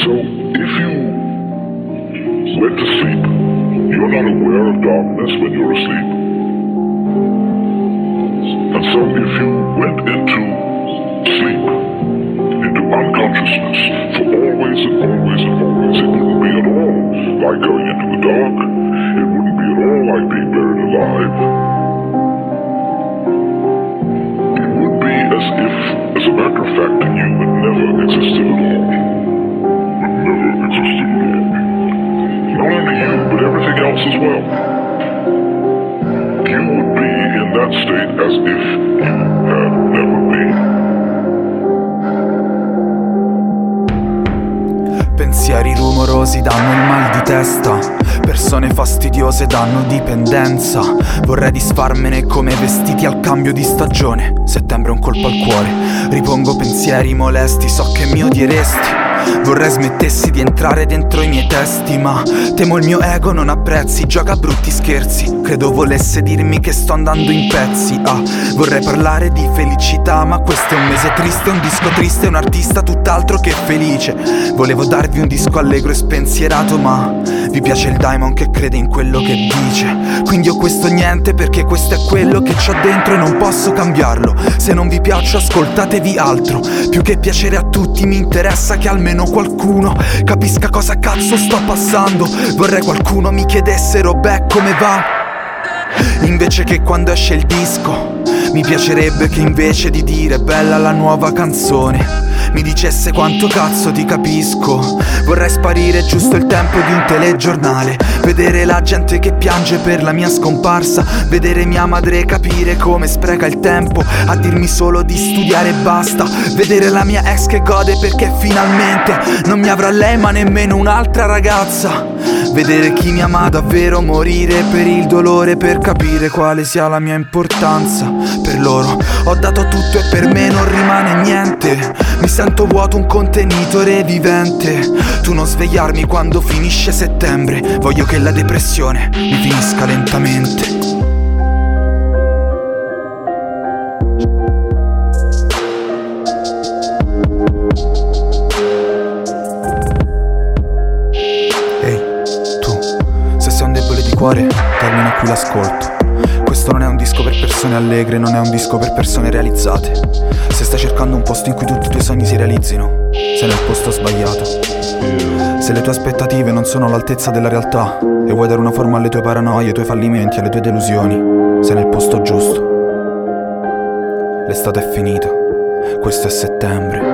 So if you went to sleep, you're not aware of darkness when you're asleep. And so if you went into sleep, into unconsciousness for always and always and always, it wouldn't be at all like going into the dark. It wouldn't be at all like being buried alive. It would be as if, as a matter of fact, you had never existed at all. But never existed at all. Not only you, but everything else as well. You would be in that state as if you had never been. Pensieri rumorosi danno il mal di testa, persone fastidiose danno dipendenza. Vorrei disfarmene come vestiti al cambio di stagione. Settembre è un colpo al cuore, ripongo pensieri molesti, so che mi odieresti. Vorrei smettessi di entrare dentro i miei testi, ma temo il mio ego non apprezzi, gioca a brutti scherzi. Credo volesse dirmi che sto andando in pezzi. Vorrei parlare di felicità, ma questo è un mese triste, un disco triste, un artista tutt'altro che felice. Volevo darvi un disco allegro e spensierato, ma vi piace il Diamond che crede in quello che dice. Quindi ho questo niente perché questo è quello che c'ho dentro e non posso cambiarlo. Se non vi piaccio ascoltatevi altro. Più che piacere a tutti mi interessa che almeno qualcuno capisca cosa cazzo sto passando. Vorrei qualcuno mi chiedessero beh come va, invece che quando esce il disco. Mi piacerebbe che invece di dire bella la nuova canzone mi dicesse quanto cazzo ti capisco. Vorrei sparire giusto il tempo di un telegiornale, vedere la gente che piange per la mia scomparsa, vedere mia madre capire come spreca il tempo a dirmi solo di studiare e basta, vedere la mia ex che gode perché finalmente non mi avrà lei ma nemmeno un'altra ragazza, vedere chi mi ama davvero morire per il dolore, per capire quale sia la mia importanza per loro. Ho dato tutto e per me non rimane niente, mi sento vuoto, un contenitore vivente. Tu non svegliarmi quando finisce settembre, voglio che la depressione mi finisca lentamente. Ehi, tu, se sei un debole di cuore, termina qui l'ascolto. Questo non è un disco per persone allegre, non è un disco per persone realizzate. Se stai cercando un posto in cui tutti i tuoi sogni si realizzino, sei nel posto sbagliato. Se le tue aspettative non sono all'altezza della realtà e vuoi dare una forma alle tue paranoie, ai tuoi fallimenti, alle tue delusioni, sei nel posto giusto. L'estate è finita, questo è settembre.